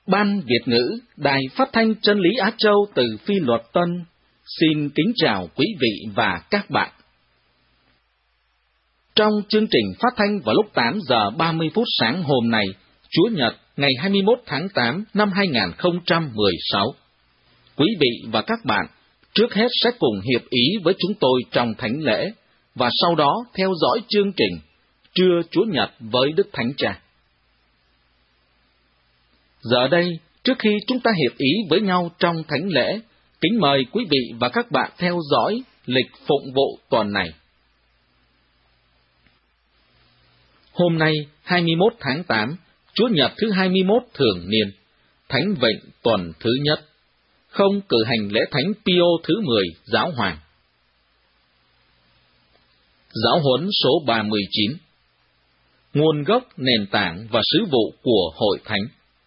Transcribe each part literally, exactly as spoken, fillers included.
Ban Việt ngữ, Đài Phát thanh Chân lý Á Châu từ Phi Luật Tân, xin kính chào quý vị và các bạn. Trong chương trình phát thanh vào lúc tám giờ ba mươi phút sáng hôm nay, Chúa Nhật, ngày hai mươi mốt tháng tám năm hai nghìn không trăm mười sáu, quý vị và các bạn trước hết sẽ cùng hiệp ý với chúng tôi trong thánh lễ, và sau đó theo dõi chương trình Trưa Chúa Nhật với Đức Thánh Cha. Giờ đây, trước khi chúng ta hiệp ý với nhau trong thánh lễ, kính mời quý vị và các bạn theo dõi lịch phụng vụ tuần này. Hôm nay, hai mươi mốt tháng tám, Chúa Nhật thứ hai mươi mốt thường niên, Thánh Vịnh tuần thứ nhất, không cử hành lễ Thánh Pio thứ mười Giáo Hoàng. Giáo huấn số ba mươi chín. Nguồn gốc, nền tảng và sứ vụ của Hội Thánh.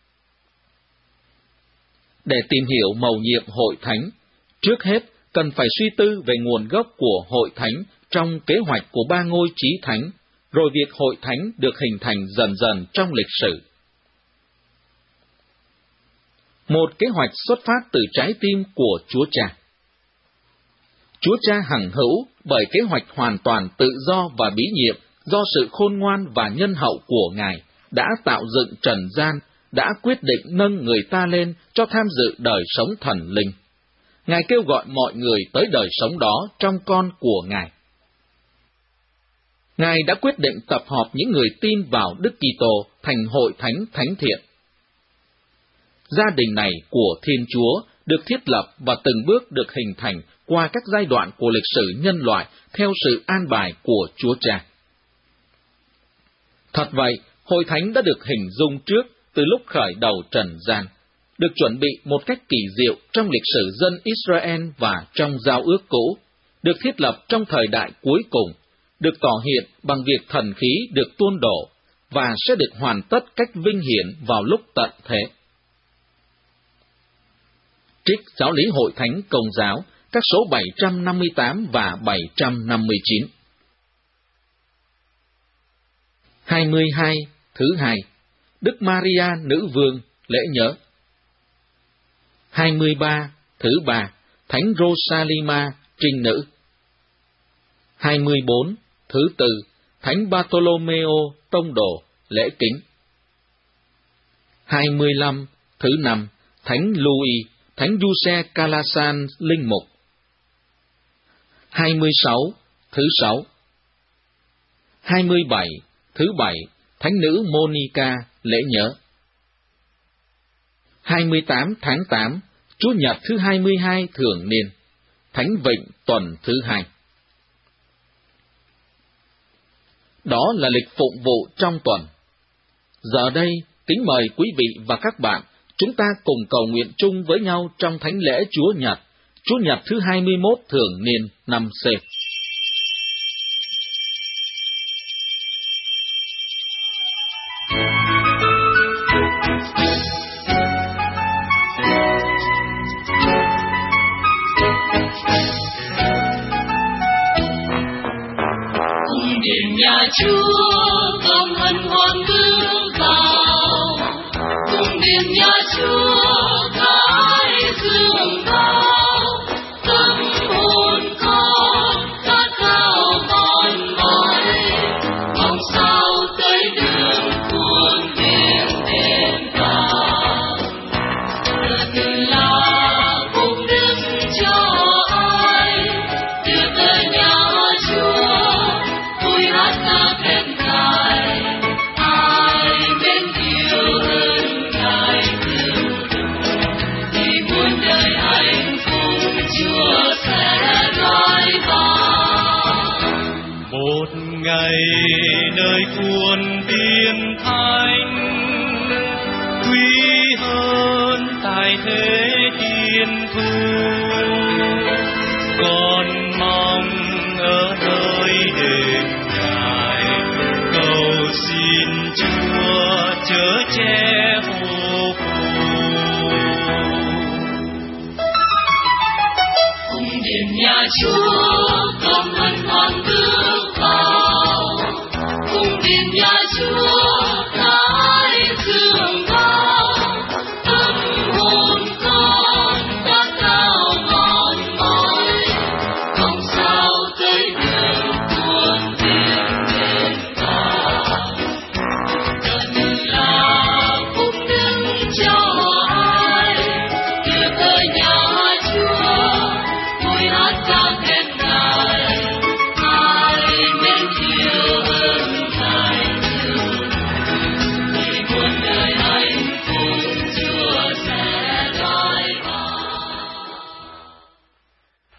Để tìm hiểu mầu nhiệm Hội Thánh, trước hết cần phải suy tư về nguồn gốc của Hội Thánh trong kế hoạch của ba ngôi chí thánh, rồi việc Hội Thánh được hình thành dần dần trong lịch sử. Một kế hoạch xuất phát từ trái tim của Chúa Cha. Chúa Cha hằng hữu bởi kế hoạch hoàn toàn tự do và bí nhiệm do sự khôn ngoan và nhân hậu của Ngài đã tạo dựng trần gian, đã quyết định nâng người ta lên cho tham dự đời sống thần linh. Ngài kêu gọi mọi người tới đời sống đó trong con của Ngài. Ngài đã quyết định tập hợp những người tin vào Đức Kitô thành hội thánh thánh thiện. Gia đình này của Thiên Chúa được thiết lập và từng bước được hình thành qua các giai đoạn của lịch sử nhân loại theo sự an bài của Chúa Cha. Thật vậy, hội thánh đã được hình dung trước từ lúc khởi đầu trần gian, được chuẩn bị một cách kỳ diệu trong lịch sử dân Israel và trong giao ước cũ, được thiết lập trong thời đại cuối cùng, được tỏ hiện bằng việc thần khí được tuôn đổ, và sẽ được hoàn tất cách vinh hiển vào lúc tận thế. Trích Giáo lý Hội Thánh Công giáo, các số bảy trăm năm mươi tám và bảy trăm năm mươi chín. hai mươi hai, thứ hai, Đức Maria Nữ Vương, lễ nhớ. hai mươi ba, thứ ba, Thánh Rosalima, trinh nữ. hai mươi bốn, thứ tư, Thánh Bartolomeo, tông đồ, lễ kính. hai mươi lăm, thứ năm, Thánh Louis, Thánh Giuse Calasan, linh mục. hai mươi sáu, thứ sáu. hai mươi bảy, thứ bảy, Thánh nữ Monica, lễ nhớ. hai mươi tám tháng tám, Chúa Nhật thứ hai mươi hai thường niên, Thánh Vịnh tuần thứ hai. Đó là lịch phụng vụ trong tuần. Giờ đây, kính mời quý vị và các bạn, chúng ta cùng cầu nguyện chung với nhau trong thánh lễ Chúa Nhật, Chúa Nhật thứ hai mươi mốt thường niên năm C. Cung điện nhà Chúa con hân hoan bước vào, cung điện nhà Chúa thái dương cao, tâm hồn con khát khao mòn mỏi, mong sao tới đường cuồng biển đêm cao. Thật là cùng đức cho ai đưa tới nhà Chúa, vui hát ca khen ngài, ai bên yêu hơn ngài thương thì muôn đời hạnh phúc Chúa sẽ nói vào. Một ngày nơi khuôn viên thánh quý hơn tại thế thiên thu, con mong ở nơi đền ngài cầu xin Chúa chở che hộ phù. Cung điện nhà Chúa con hân hoan bước vào, cung điện nhà Chúa thái dương cao,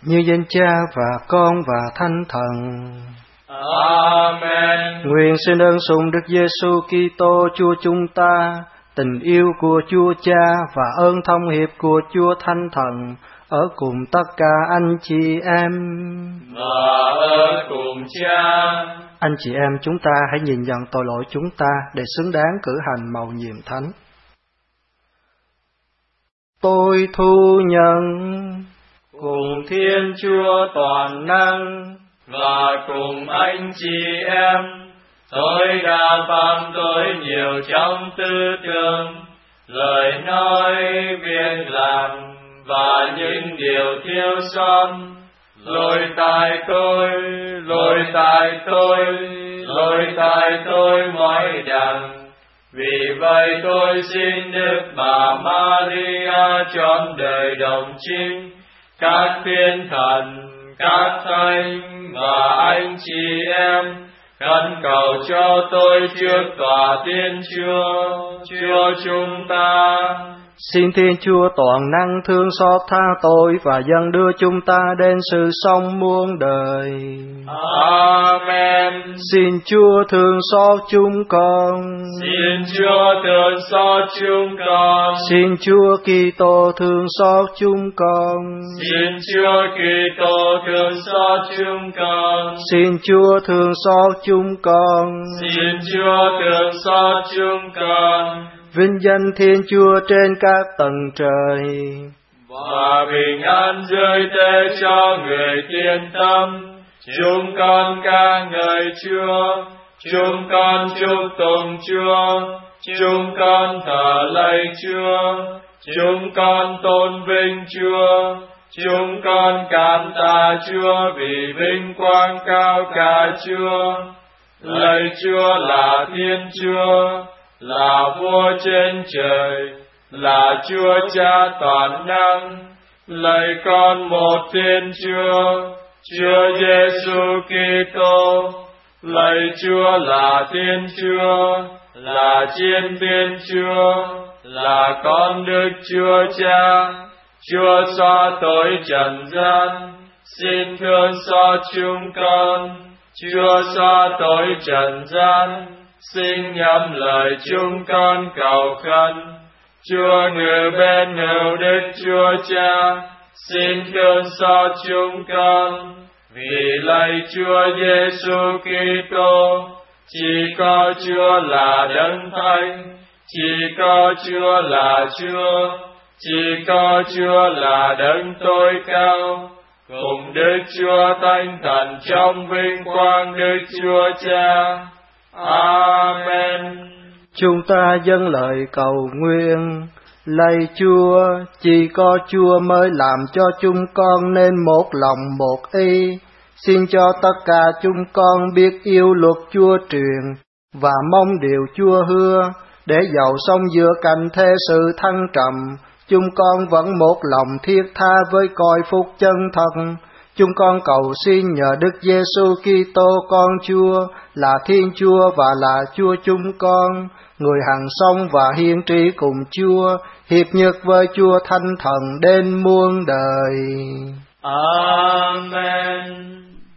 như danh Cha và Con và Thánh Thần. Amen. Nguyện xin ơn sủng Đức Giêsu Kitô Chúa chúng ta, tình yêu của Chúa Cha và ơn thông hiệp của Chúa Thánh Thần ở cùng tất cả anh chị em. Và ở cùng Cha. Anh chị em chúng ta hãy nhìn nhận tội lỗi chúng ta để xứng đáng cử hành mầu nhiệm thánh. Tôi thu nhận cùng Thiên Chúa toàn năng và cùng anh chị em, tôi đã phạm tội nhiều trong tư tưởng, lời nói, việc làm và những điều thiếu sót. Lỗi tại tôi, lỗi tại tôi, lỗi tại tôi mỗi đằng. Vì vậy tôi xin Đức Bà Maria trọn đời đồng trinh, các thiên thần, các thánh và anh chị em, khẩn cầu cho tôi trước tòa Thiên Chúa, Chúa chúng ta. Xin Thiên Chúa toàn năng thương xót tha tội và dâng đưa chúng ta đến sự sống muôn đời. Amen. Xin Chúa thương xót chúng con. Xin Chúa thương xót chúng con. Xin Chúa Kitô thương xót chúng con. Xin Chúa Kitô thương xót chúng con. Xin Chúa thương xót chúng con. Xin Chúa thương xót chúng con. Vinh danh Thiên Chúa trên các tầng trời, và bình an dưới thế cho người thiên tâm. Chúng con ca ngợi Chúa, chúng con chúc tụng Chúa, chúng con thờ lạy Chúa, chúng con tôn vinh Chúa, chúng con cảm tạ Chúa vì vinh quang cao cả Chúa. Lạy Chúa là Thiên Chúa, là vua trên trời, là Chúa Cha toàn năng. Lạy con một Thiên Chúa, Chúa Giêsu Kitô. Lạy Chúa là Thiên Chúa, là Chiên Thiên Chúa, là con Đức Chúa Cha. Chúa xóa tội trần gian, xin thương xót chúng con. Chúa xóa tội trần gian, xin nhắm lời chúng con cầu khẩn. Chúa ngự bên hữu Đức Chúa Cha, xin thương xót chúng con. Vì lạy Chúa Giêsu Kitô, chỉ có Chúa là Đấng Thánh, chỉ có Chúa là Chúa, chỉ có Chúa là Đấng tối cao, cùng Đức Chúa Thánh Thần trong vinh quang Đức Chúa Cha. Amen. Chúng ta dâng lời cầu nguyện. Lạy Chúa, chỉ có Chúa mới làm cho chúng con nên một lòng một ý. Xin cho tất cả chúng con biết yêu luật Chúa truyền và mong điều Chúa hứa, để dầu sống giữa cảnh thế sự thăng trầm, chúng con vẫn một lòng thiết tha với cõi phúc chân thật. Chúng con cầu xin nhờ Đức Giêsu Kitô con Chúa, là Thiên Chúa và là Chúa chúng con, người hằng sống và hiển trị cùng Chúa, hiệp nhất với Chúa Thánh Thần đến muôn đời. Amen.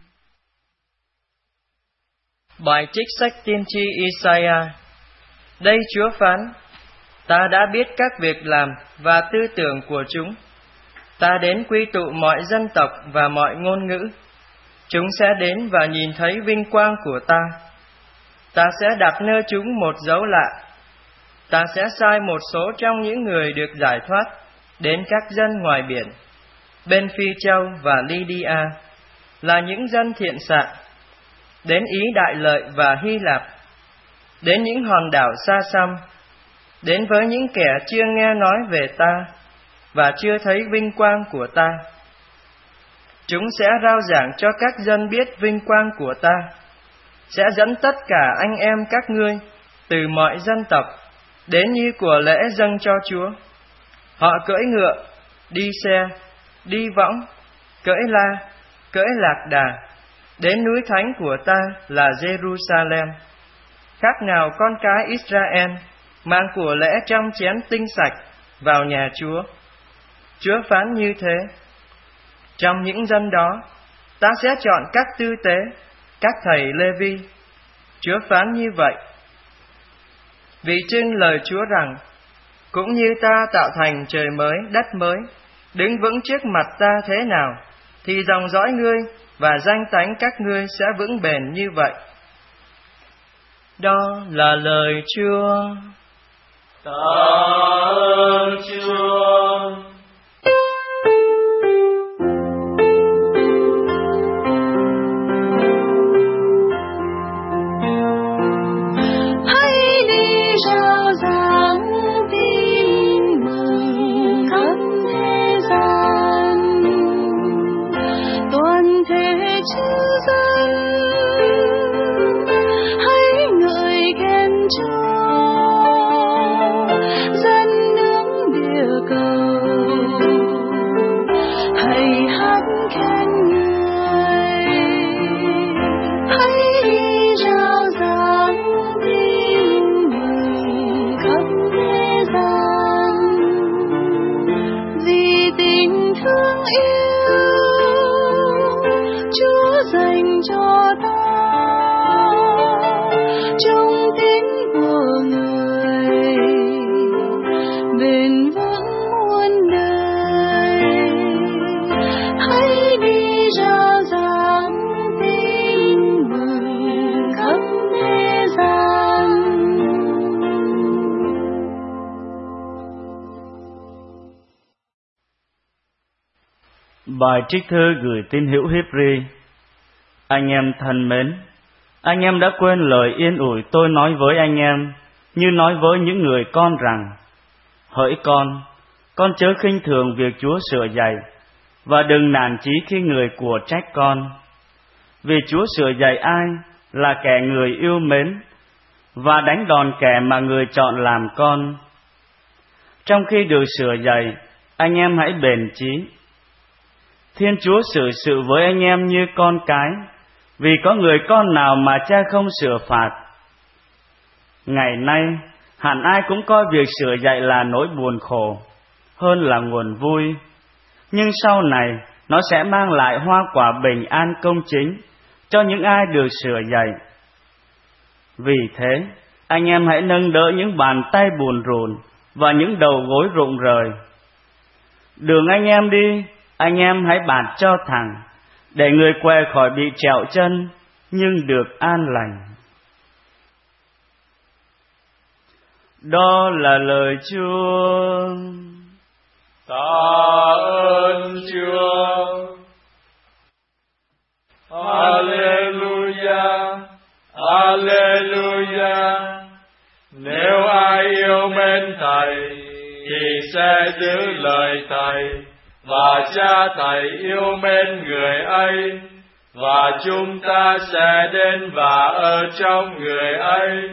Bài trích sách tiên tri Isaiah. Đây Chúa phán: Ta đã biết các việc làm và tư tưởng của chúng. Ta đến quy tụ mọi dân tộc và mọi ngôn ngữ. Chúng sẽ đến và nhìn thấy vinh quang của ta. Ta sẽ đặt nơi chúng một dấu lạ. Ta sẽ sai một số trong những người được giải thoát đến các dân ngoài biển, bên Phi Châu và Lydia, là những dân thiện xạ, đến Ý Đại Lợi và Hy Lạp, đến những hòn đảo xa xăm, đến với những kẻ chưa nghe nói về ta và chưa thấy vinh quang của ta. Chúng sẽ rao giảng cho các dân biết vinh quang của ta, sẽ dẫn tất cả anh em các ngươi từ mọi dân tộc đến như của lễ dâng cho Chúa. Họ cưỡi ngựa, đi xe, đi võng, cưỡi la, cưỡi lạc đà, đến núi thánh của ta là Jerusalem. Khác nào con cái Israel mang của lễ trong chén tinh sạch vào nhà Chúa. Chúa phán như thế: Trong những dân đó, ta sẽ chọn các tư tế, các thầy Lê-vi. Chúa phán như vậy. Vì chưng lời Chúa rằng, cũng như ta tạo thành trời mới, đất mới, đứng vững trước mặt ta thế nào, thì dòng dõi ngươi và danh tánh các ngươi sẽ vững bền như vậy. Đó là lời Chúa. Tạ ơn Chúa. Bài trích thư gửi tín hữu Hi-bri. Anh em thân mến, anh em đã quên lời yên ủi tôi nói với anh em, như nói với những người con rằng: hỡi con, con chớ khinh thường việc Chúa sửa dạy, và đừng nản chí khi người của trách con. Vì Chúa sửa dạy ai là kẻ người yêu mến, và đánh đòn kẻ mà người chọn làm con. Trong khi được sửa dạy, anh em hãy bền chí. Thiên Chúa xử sự với anh em như con cái, vì có người con nào mà cha không sửa phạt. Ngày nay, hẳn ai cũng coi việc sửa dạy là nỗi buồn khổ, hơn là nguồn vui. Nhưng sau này, nó sẽ mang lại hoa quả bình an công chính cho những ai được sửa dạy. Vì thế, anh em hãy nâng đỡ những bàn tay buồn rùn và những đầu gối rụng rời. Đường anh em đi, anh em hãy bạt cho thẳng, để người què khỏi bị trẹo chân, nhưng được an lành. Đó là lời Chúa. Tạ ơn Chúa. Alleluia, Alleluia. Nếu ai yêu mến Thầy, thì sẽ giữ lời Thầy, và Cha Thầy yêu mến người ấy, và chúng ta sẽ đến và ở trong người ấy.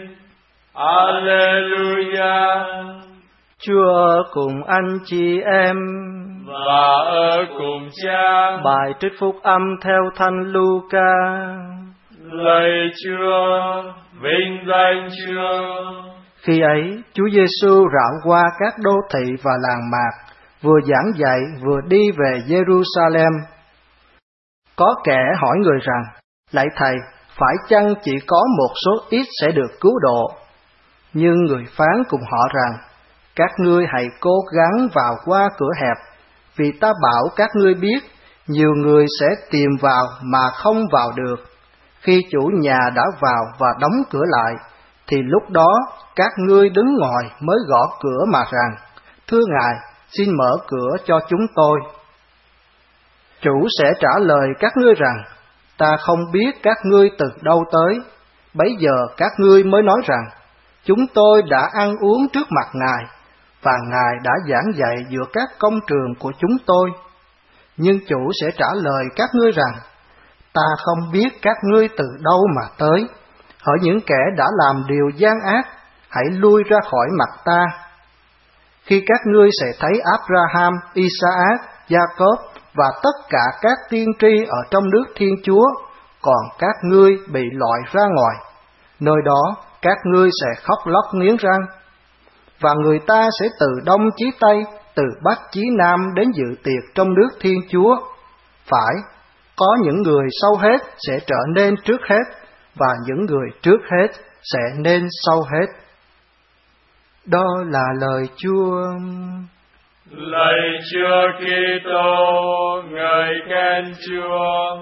Alleluia. Chúa cùng anh chị em và ở cùng Cha. Bài trích phúc âm theo Thánh Luca. Lạy Chúa, vinh danh Chúa. Khi ấy, Chúa Giêsu rảo qua các đô thị và làng mạc, vừa giảng dạy vừa đi về Jerusalem. Có kẻ hỏi người rằng: lạy Thầy, phải chăng chỉ có một số ít sẽ được cứu độ? Nhưng người phán cùng họ rằng: các ngươi hãy cố gắng vào qua cửa hẹp, vì ta bảo các ngươi biết, nhiều người sẽ tìm vào mà không vào được. Khi chủ nhà đã vào và đóng cửa lại, thì lúc đó các ngươi đứng ngoài mới gõ cửa mà rằng: thưa Ngài, xin mở cửa cho chúng tôi. Chủ sẽ trả lời các ngươi rằng: ta không biết các ngươi từ đâu tới. Bấy giờ các ngươi mới nói rằng: chúng tôi đã ăn uống trước mặt Ngài, và Ngài đã giảng dạy giữa các công trường của chúng tôi. Nhưng chủ sẽ trả lời các ngươi rằng: ta không biết các ngươi từ đâu mà tới. Hỡi những kẻ đã làm điều gian ác, hãy lui ra khỏi mặt ta. Khi các ngươi sẽ thấy Abraham, Isaac, Jacob và tất cả các tiên tri ở trong nước Thiên Chúa, còn các ngươi bị loại ra ngoài, nơi đó các ngươi sẽ khóc lóc nghiến răng. Và người ta sẽ từ đông chí tây, từ bắc chí nam đến dự tiệc trong nước Thiên Chúa. Phải, có những người sau hết sẽ trở nên trước hết, và những người trước hết sẽ nên sau hết. Đó là lời Chúa. Lạy Chúa Kitô, ngợi khen Chúa.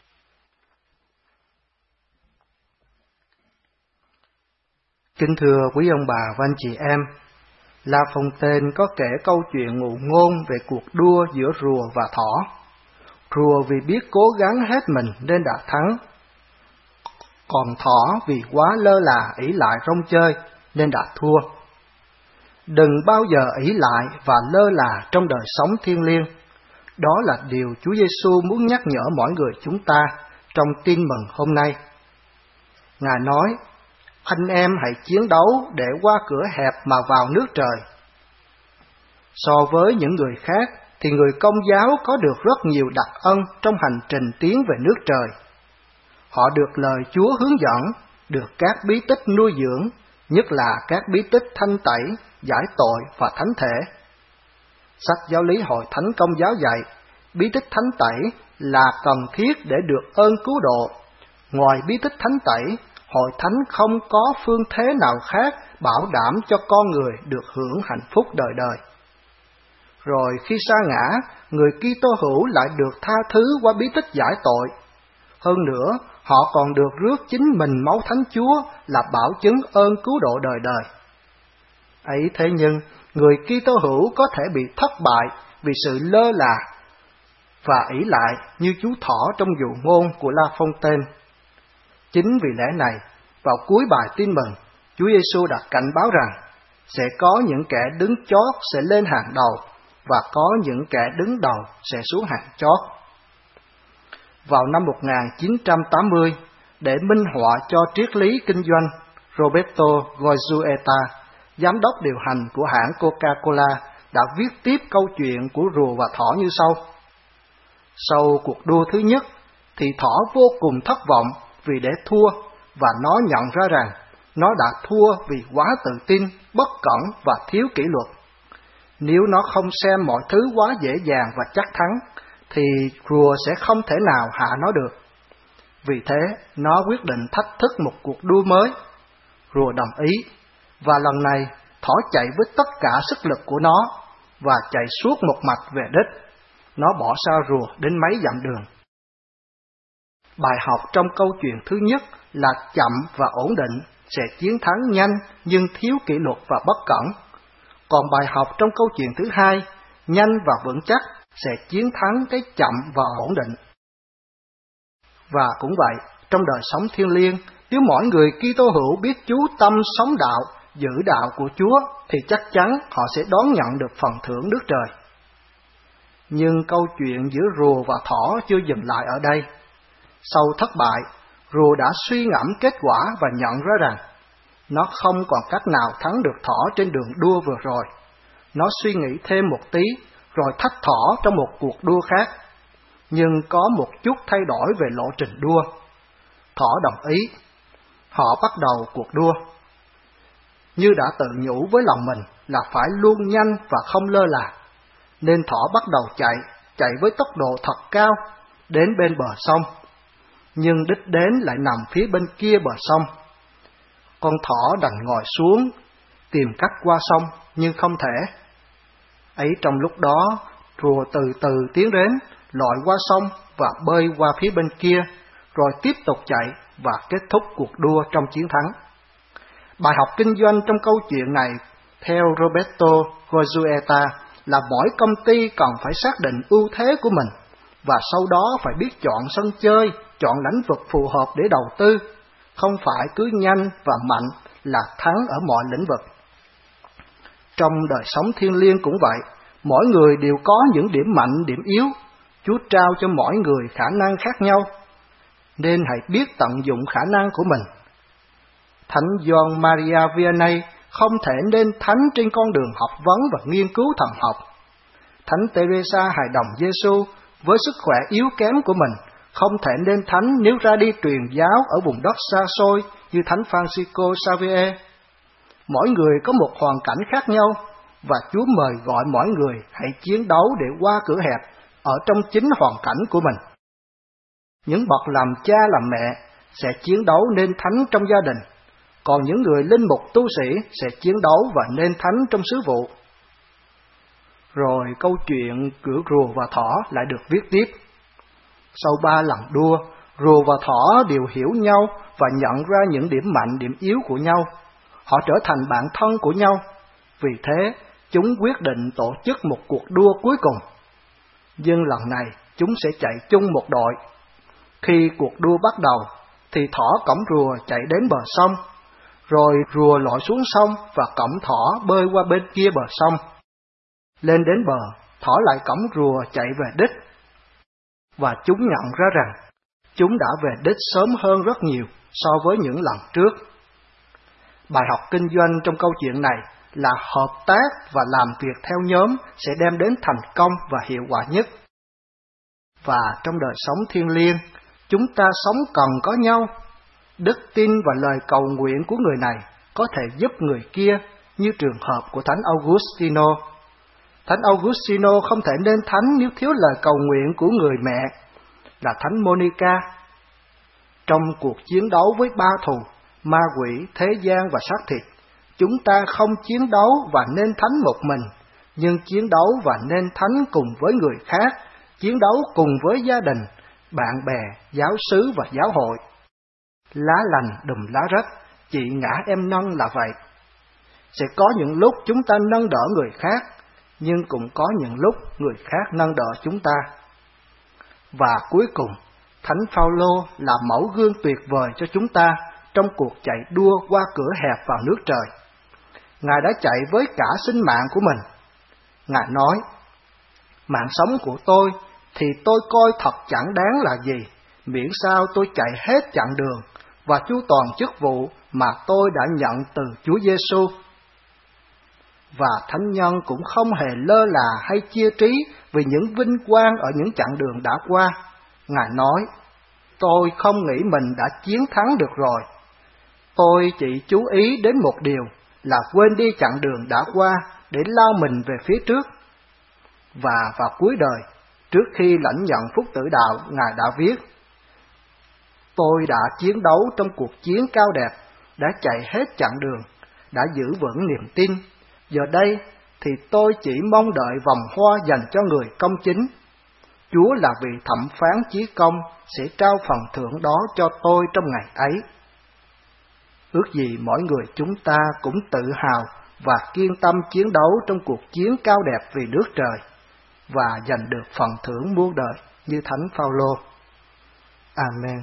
Kính thưa quý ông bà và anh chị em, La Fontaine có kể câu chuyện ngụ ngôn về cuộc đua giữa rùa và thỏ. Rùa vì biết cố gắng hết mình nên đã thắng, còn thỏ vì quá lơ là ỷ lại rong chơi nên đã thua. Đừng bao giờ ỷ lại và lơ là trong đời sống thiêng liêng. Đó là điều Chúa Giêsu muốn nhắc nhở mỗi người chúng ta trong tin mừng hôm nay. Ngài nói, anh em hãy chiến đấu để qua cửa hẹp mà vào nước trời. So với những người khác, thì người Công giáo có được rất nhiều đặc ân trong hành trình tiến về nước trời. Họ được lời Chúa hướng dẫn, được các bí tích nuôi dưỡng, nhất là các bí tích thanh tẩy, giải tội và thánh thể. Sách Giáo lý Hội Thánh Công giáo dạy, bí tích thánh tẩy là cần thiết để được ơn cứu độ. Ngoài bí tích thánh tẩy, Hội Thánh không có phương thế nào khác bảo đảm cho con người được hưởng hạnh phúc đời đời. Rồi khi sa ngã, người Kitô hữu lại được tha thứ qua bí tích giải tội. Hơn nữa, họ còn được rước chính mình máu Thánh Chúa là bảo chứng ơn cứu độ đời đời. Ấy thế nhưng, người Kitô hữu có thể bị thất bại vì sự lơ là và ỷ lại như chú thỏ trong dụ ngôn của La Fontaine. Chính vì lẽ này, vào cuối bài tin mừng, Chúa Giêsu đã cảnh báo rằng sẽ có những kẻ đứng chót sẽ lên hàng đầu và có những kẻ đứng đầu sẽ xuống hàng chót. Vào năm một nghìn chín trăm tám mươi, để minh họa cho triết lý kinh doanh, Roberto Goizueta, giám đốc điều hành của hãng Coca-Cola, đã viết tiếp câu chuyện của rùa và thỏ như sau. Sau cuộc đua thứ nhất, thì thỏ vô cùng thất vọng vì để thua, và nó nhận ra rằng nó đã thua vì quá tự tin, bất cẩn và thiếu kỷ luật. Nếu nó không xem mọi thứ quá dễ dàng và chắc thắng, thì rùa sẽ không thể nào hạ nó được. Vì thế, nó quyết định thách thức một cuộc đua mới. Rùa đồng ý, và lần này, thỏ chạy với tất cả sức lực của nó, và chạy suốt một mạch về đích. Nó bỏ xa rùa đến mấy dặm đường. Bài học trong câu chuyện thứ nhất là chậm và ổn định sẽ chiến thắng nhanh nhưng thiếu kỷ luật và bất cẩn. Còn bài học trong câu chuyện thứ hai, nhanh và vững chắc sẽ chiến thắng cái chậm và ổn định. Và cũng vậy, trong đời sống thiêng liêng, nếu mỗi người Kitô hữu biết chú tâm sống đạo, giữ đạo của Chúa, thì chắc chắn họ sẽ đón nhận được phần thưởng nước trời. Nhưng câu chuyện giữa rùa và thỏ chưa dừng lại ở đây. Sau thất bại, rùa đã suy ngẫm kết quả và nhận ra rằng nó không còn cách nào thắng được thỏ trên đường đua vừa rồi. Nó suy nghĩ thêm một tí, rồi thách thỏ trong một cuộc đua khác. Nhưng có một chút thay đổi về lộ trình đua. Thỏ đồng ý. Họ bắt đầu cuộc đua. Như đã tự nhủ với lòng mình là phải luôn nhanh và không lơ là, nên thỏ bắt đầu chạy, chạy với tốc độ thật cao, đến bên bờ sông. Nhưng đích đến lại nằm phía bên kia bờ sông. Con thỏ đành ngồi xuống, tìm cách qua sông, nhưng không thể. Ấy trong lúc đó, rùa từ từ tiến đến, lội qua sông và bơi qua phía bên kia, rồi tiếp tục chạy và kết thúc cuộc đua trong chiến thắng. Bài học kinh doanh trong câu chuyện này, theo Roberto Goizueta, là mỗi công ty cần phải xác định ưu thế của mình, và sau đó phải biết chọn sân chơi, chọn lĩnh vực phù hợp để đầu tư, không phải cứ nhanh và mạnh là thắng ở mọi lĩnh vực. Trong đời sống thiêng liêng cũng vậy, mỗi người đều có những điểm mạnh, điểm yếu. Chúa trao cho mỗi người khả năng khác nhau, nên hãy biết tận dụng khả năng của mình. Thánh Gioan Maria Vianney không thể nên thánh trên con đường học vấn và nghiên cứu thần học. Thánh Teresa hài đồng Giêsu với sức khỏe yếu kém của mình không thể nên thánh nếu ra đi truyền giáo ở vùng đất xa xôi như Thánh Francisco Xavier. Mỗi người có một hoàn cảnh khác nhau, và Chúa mời gọi mỗi người hãy chiến đấu để qua cửa hẹp, ở trong chính hoàn cảnh của mình. Những bậc làm cha làm mẹ sẽ chiến đấu nên thánh trong gia đình, còn những người linh mục tu sĩ sẽ chiến đấu và nên thánh trong sứ vụ. Rồi câu chuyện của rùa và thỏ lại được viết tiếp. Sau ba lần đua, rùa và thỏ đều hiểu nhau và nhận ra những điểm mạnh, điểm yếu của nhau. Họ trở thành bạn thân của nhau. Vì thế, chúng quyết định tổ chức một cuộc đua cuối cùng. Nhưng lần này, chúng sẽ chạy chung một đội. Khi cuộc đua bắt đầu, thì thỏ cõng rùa chạy đến bờ sông, rồi rùa lội xuống sông và cõng thỏ bơi qua bên kia bờ sông. Lên đến bờ, thỏ lại cõng rùa chạy về đích. Và chúng nhận ra rằng, chúng đã về đích sớm hơn rất nhiều so với những lần trước. Bài học kinh doanh trong câu chuyện này là hợp tác và làm việc theo nhóm sẽ đem đến thành công và hiệu quả nhất. Và trong đời sống thiêng liêng, chúng ta sống cần có nhau. Đức tin và lời cầu nguyện của người này có thể giúp người kia, như trường hợp của Thánh Augustino. Thánh Augustino không thể nên thánh nếu thiếu lời cầu nguyện của người mẹ, là Thánh Monica. Trong cuộc chiến đấu với ba thù, ma quỷ, thế gian và xác thịt, chúng ta không chiến đấu và nên thánh một mình, nhưng chiến đấu và nên thánh cùng với người khác, chiến đấu cùng với gia đình, bạn bè, giáo xứ và giáo hội. Lá lành đùm lá rách, chị ngã em nâng là vậy. Sẽ có những lúc chúng ta nâng đỡ người khác, nhưng cũng có những lúc người khác nâng đỡ chúng ta. Và cuối cùng, Thánh Phaolô là mẫu gương tuyệt vời cho chúng ta trong cuộc chạy đua qua cửa hẹp vào nước trời. Ngài đã chạy với cả sinh mạng của mình. Ngài nói, mạng sống của tôi thì tôi coi thật chẳng đáng là gì, miễn sao tôi chạy hết chặng đường và chu toàn chức vụ mà tôi đã nhận từ Chúa Giêsu. Và thánh nhân cũng không hề lơ là hay chia trí vì những vinh quang ở những chặng đường đã qua. Ngài nói, tôi không nghĩ mình đã chiến thắng được rồi. Tôi chỉ chú ý đến một điều là quên đi chặng đường đã qua để lao mình về phía trước. Và vào cuối đời, trước khi lãnh nhận phúc tử đạo, Ngài đã viết, tôi đã chiến đấu trong cuộc chiến cao đẹp, đã chạy hết chặng đường, đã giữ vững niềm tin. Giờ đây thì tôi chỉ mong đợi vòng hoa dành cho người công chính. Chúa là vị thẩm phán chí công sẽ trao phần thưởng đó cho tôi trong ngày ấy. Ước gì mỗi người chúng ta cũng tự hào và kiên tâm chiến đấu trong cuộc chiến cao đẹp vì nước trời và giành được phần thưởng muôn đời như Thánh Phaolô. Amen.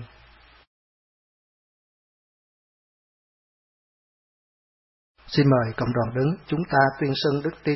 Xin mời cộng đoàn đứng, chúng ta tuyên xưng đức tin.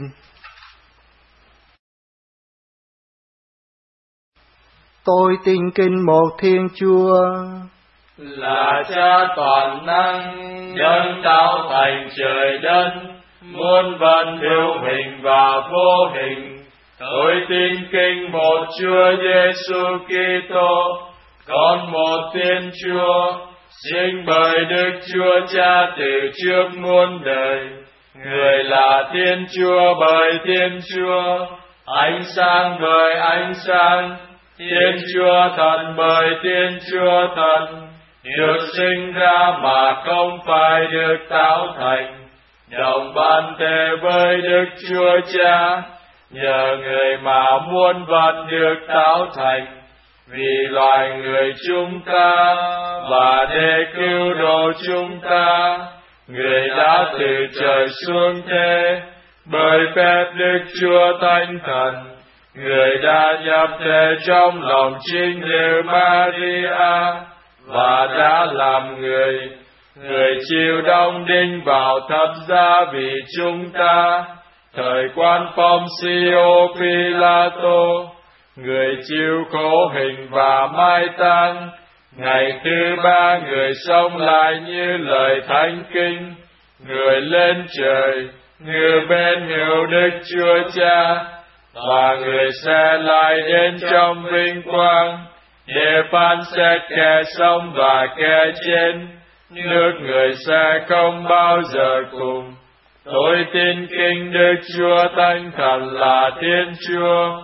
Tôi tin kính một Thiên Chúa, là Cha toàn năng, nhân tạo thành trời đất, muôn vật hữu hình và vô hình. Tôi tin kính một Chúa Giêsu Kitô, con một Thiên Chúa, sinh bởi Đức Chúa Cha từ trước muôn đời. Người là Thiên Chúa bởi Thiên Chúa, ánh sáng bởi ánh sáng, Thiên Chúa thần bởi Thiên Chúa thần, được sinh ra mà không phải được tạo thành, đồng ban thể với Đức Chúa Cha, nhờ người mà muôn vật được tạo thành, vì loài người chúng ta và để cứu độ chúng ta, người đã từ trời xuống thế, bởi phép Đức Chúa Thánh Thần, người đã nhập thể trong lòng chính nữ Maria và đã làm người. Người chịu đóng đinh vào thập giá vì chúng ta, thời quan Poncio Pilato, người chịu khổ hình và mai táng. Ngày thứ ba người sống lại như lời thánh kinh, người lên trời, người bên hữu Đức Chúa Cha, và người sẽ lại đến trong vinh quang để phán xét kẻ sống và kẻ chết. Nước người sẽ không bao giờ cùng. Tôi tin kính Đức Chúa Thánh Thần là Thiên Chúa,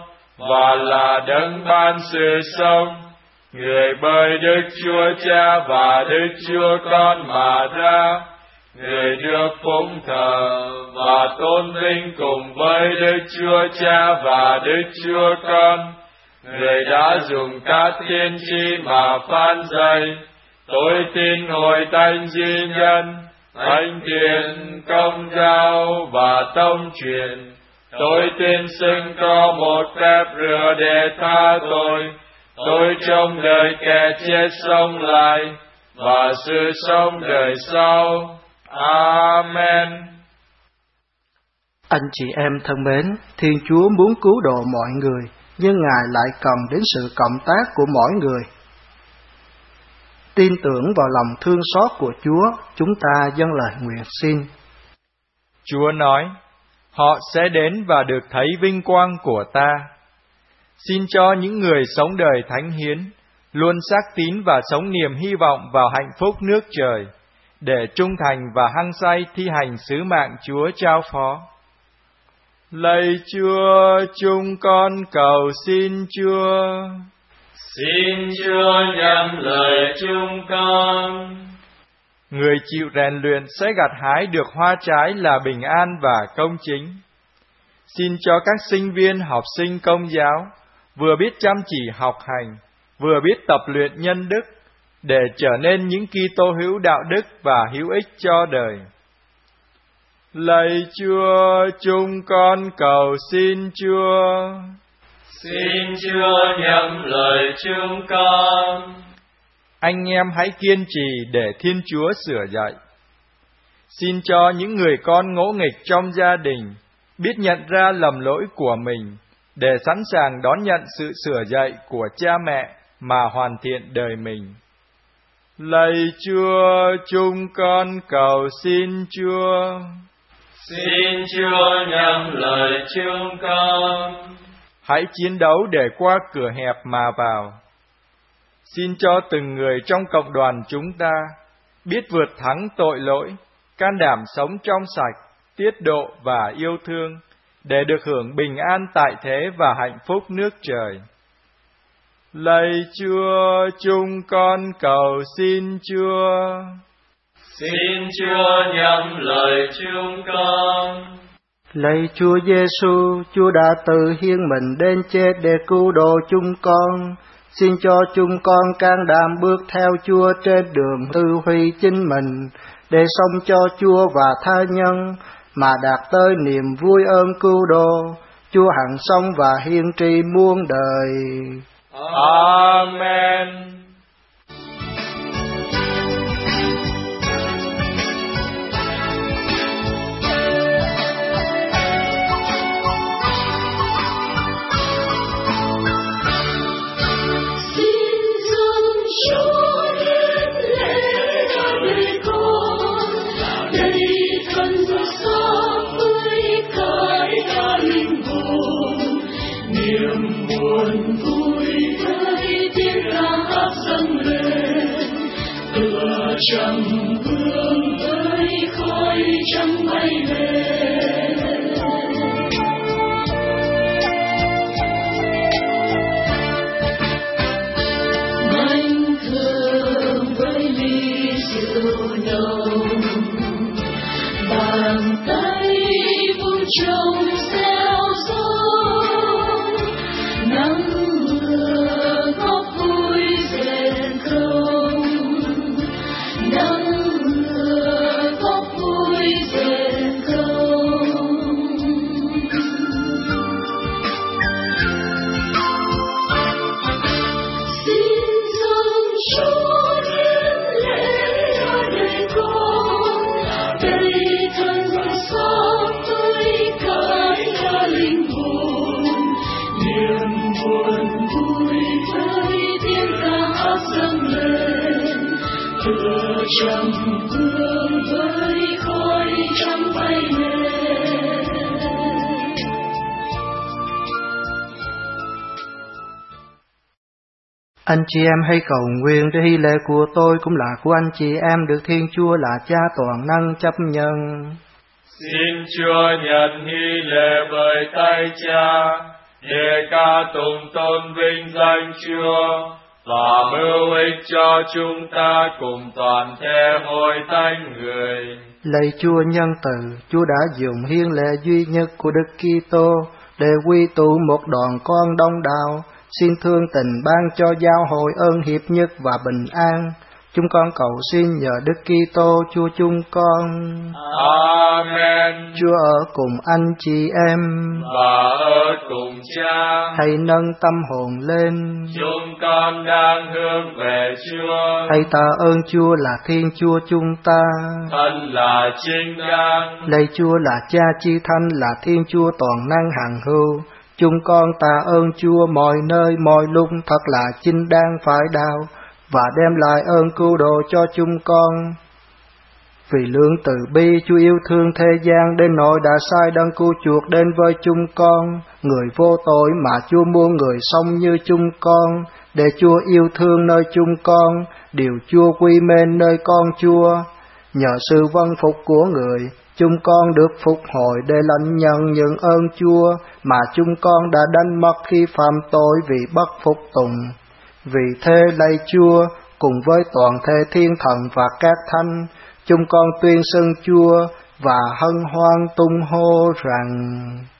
và là đấng ban sự sống. Người bởi Đức Chúa Cha và Đức Chúa Con mà ra, người được phụng thờ và tôn vinh cùng với Đức Chúa Cha và Đức Chúa Con. Người đã dùng các tiên tri mà phán dạy: tôi tin hội thánh duy nhân, thánh thiện, công giáo và tông truyền. Tôi tin xưng có một phép rửa để tha tội. Tôi trông đợi kẻ chết sống lại và sự sống đời sau. Amen. Anh chị em thân mến, Thiên Chúa muốn cứu độ mọi người, nhưng Ngài lại cần đến sự cộng tác của mỗi người. Tin tưởng vào lòng thương xót của Chúa, chúng ta dâng lời nguyện xin. Chúa nói: họ sẽ đến và được thấy vinh quang của ta. Xin cho những người sống đời thánh hiến luôn xác tín và sống niềm hy vọng vào hạnh phúc nước trời, để trung thành và hăng say thi hành sứ mạng Chúa trao phó. Lạy Chúa, chúng con cầu xin Chúa. Xin Chúa nhắm lời chúng con. Người chịu rèn luyện sẽ gặt hái được hoa trái là bình an và công chính. Xin cho các sinh viên học sinh Công giáo vừa biết chăm chỉ học hành, vừa biết tập luyện nhân đức, để trở nên những Kitô hữu đạo đức và hữu ích cho đời. Lạy Chúa, chúng con cầu xin Chúa. Xin Chúa nhắm lời chúng con. Anh em hãy kiên trì để Thiên Chúa sửa dạy. Xin cho những người con ngỗ nghịch trong gia đình biết nhận ra lầm lỗi của mình, để sẵn sàng đón nhận sự sửa dạy của cha mẹ mà hoàn thiện đời mình. Lạy Chúa, chúng con cầu xin Chúa. Xin Chúa nhắm lời chúng con. Hãy chiến đấu để qua cửa hẹp mà vào. Xin cho từng người trong cộng đoàn chúng ta biết vượt thắng tội lỗi, can đảm sống trong sạch, tiết độ và yêu thương, để được hưởng bình an tại thế và hạnh phúc nước trời. Lạy Chúa, chúng con cầu xin Chúa. Xin Chúa nhắm lời chúng con. Lạy Chúa Giêsu, Chúa đã tự hiến mình đến chết để cứu độ chúng con. Xin cho chúng con can đảm bước theo Chúa trên đường tư huy chính mình, để sống cho Chúa và tha nhân, mà đạt tới niềm vui ơn cứu độ. Chúa hằng sống và hiên tri muôn đời. Amen. Trầm hương với khói trắng bay lên, manh thơm với ly rượu nồng, bàn tay vung trông xeo gió, nắng mưa góp vui rền không. Trầm hương với khói trắng bay lên. Anh chị em hãy cầu nguyện để hy lễ của tôi cũng là của anh chị em được Thiên Chúa là Cha toàn năng chấp nhận. Xin Chúa nhận hy lễ bởi tay Cha, để ca tụng tôn vinh danh Chúa, và mưu ích cho chúng ta cùng toàn thể hội thánh người. Lạy Chúa nhân từ, Chúa đã dùng hiến lệ duy nhất của Đức Kitô để quy tụ một đoàn con đông đảo. Xin thương tình ban cho giáo hội ơn hiệp nhất và bình an. Chúng con cầu xin nhờ Đức Kitô Chúa chúng con. Amen. Chúa ở cùng anh chị em và ở cùng Cha. Hãy nâng tâm hồn lên. Chúng con đang hướng về Chúa. Hãy tạ ơn Chúa là Thiên Chúa chúng ta. Thân là chính đáng. Lạy Chúa là Cha chi thánh, là Thiên Chúa toàn năng hằng hữu. Chúng con tạ ơn Chúa mọi nơi mọi lúc, thật là chính đáng phải đạo, và đem lại ơn cứu độ cho chúng con. Vì lượng từ bi, Chúa yêu thương thế gian đến nỗi đã sai đấng cứu chuộc đến với chúng con, người vô tội mà Chúa muốn người sống như chúng con, để Chúa yêu thương nơi chúng con, điều Chúa quy mến nơi con Chúa. Nhờ sự vâng phục của người, chúng con được phục hồi để lãnh nhận những ơn Chúa mà chúng con đã đánh mất khi phạm tội vì bất phục tùng. Vì thế lạy Chúa, cùng với toàn thể thiên thần và các thánh, chúng con tuyên xưng Chúa và hân hoan tung hô rằng: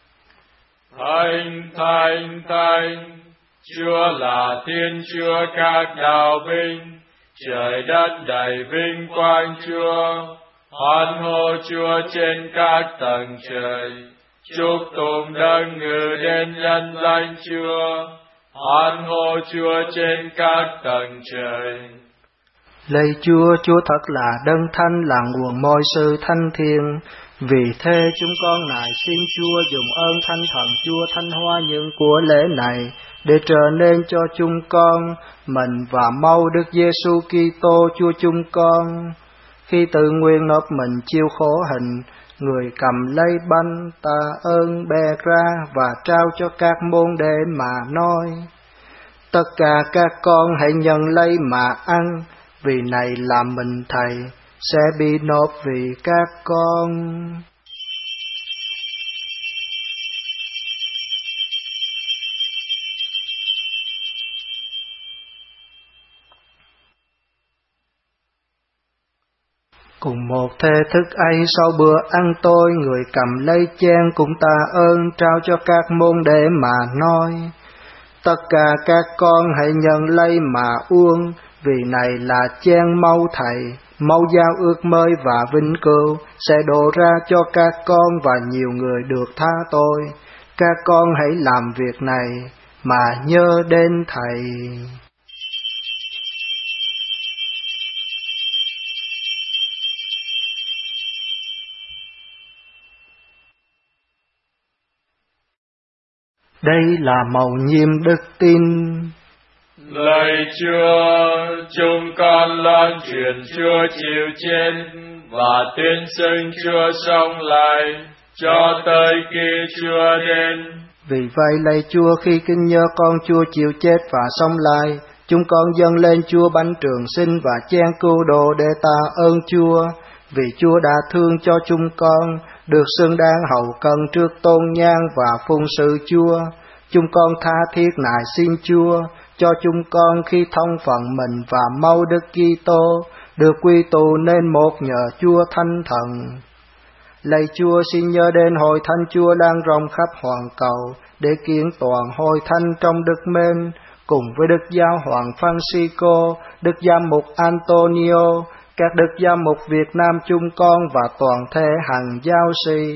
Thánh, thánh, thánh, Chúa là Thiên Chúa các đạo binh, trời đất đầy vinh quang Chúa. Hoan hô Chúa trên các tầng trời, chúc tụng đấng ngự đến nhân danh Chúa. Hoan hô Chúa trên các tầng trời. Lạy Chúa, Chúa thật là đấng thánh, là nguồn mọi sự thanh thiện. Vì thế chúng con nài xin Chúa dùng ơn Thánh Thần Chúa thanh hóa những của lễ này, để trở nên cho chúng con mình và mau Đức Giêsu Kitô Chúa chúng con. Khi tự nguyện nộp mình chịu khổ hình, người cầm lấy bánh tạ ơn bè ra và trao cho các môn đệ mà nói: Tất cả các con hãy nhận lấy mà ăn, vì này là mình Thầy sẽ bị nộp vì các con. Cùng một thể thức ấy, sau bữa ăn tối, người cầm lấy chén cũng tạ ơn trao cho các môn đệ mà nói: Tất cả các con hãy nhận lấy mà uống, vì này là chén máu Thầy, máu giao ước mới và vĩnh cửu, sẽ đổ ra cho các con và nhiều người được tha tội. Các con hãy làm việc này mà nhớ đến Thầy. Đây là mầu nhiệm đức tin. Lạy Chúa, chúng con loan truyền Chúa chịu chết và tuyên xưng Chúa sống lại cho tới khi Chúa đến. Vì vậy lạy Chúa, khi kinh nhớ con Chúa chịu chết và sống lại, chúng con dâng lên Chúa bánh trường sinh và chén cứu độ để tạ ơn Chúa, vì Chúa đã thương cho chúng con, được xứng đáng hầu cận trước tôn nhang và phụng sự Chúa. Chúng con tha thiết nài xin Chúa cho chúng con khi thông phận mình và mau Đức Kitô được quy tụ nên một nhờ Chúa Thánh Thần. Lạy Chúa, xin nhớ đến hội thánh Chúa lan rộng khắp hoàn cầu, để kiến toàn hội thánh trong đức mến, cùng với Đức Giáo hoàng Francisco, Đức Giám mục Antonio, các Đức Giám mục Việt Nam chúng con và toàn thể hằng giáo sĩ.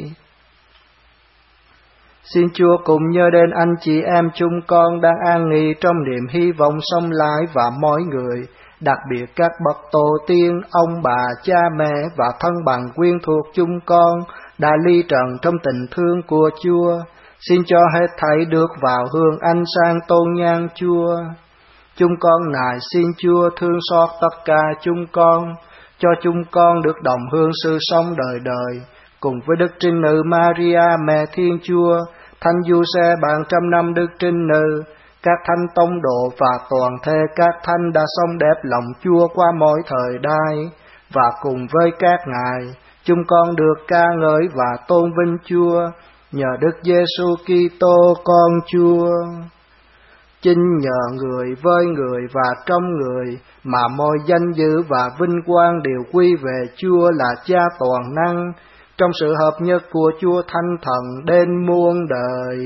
Xin Chúa cùng nhớ đến anh chị em chúng con đang an nghỉ trong niềm hy vọng sống lại và mỗi người, đặc biệt các bậc tổ tiên, ông bà, cha mẹ và thân bằng quyến thuộc chúng con đã ly trần trong tình thương của Chúa. Xin cho hết thảy được vào hương ánh sáng tôn nhang Chúa. Chúng con nài xin Chúa thương xót tất cả chúng con, cho chúng con được đồng hương sự sống đời đời, cùng với Đức Trinh Nữ Maria Mẹ Thiên Chúa, Thánh Giuse bạn trăm năm Đức Trinh Nữ, các thánh tông độ và toàn thể các thánh đã sống đẹp lòng Chúa qua mọi thời đại, và cùng với các ngài, chúng con được ca ngợi và tôn vinh Chúa, nhờ Đức Giêsu Kitô con Chúa. Chính nhờ người với người và trong người mà mọi danh dự và vinh quang đều quy về Chúa là Cha toàn năng, trong sự hợp nhất của Chúa Thánh Thần đến muôn đời.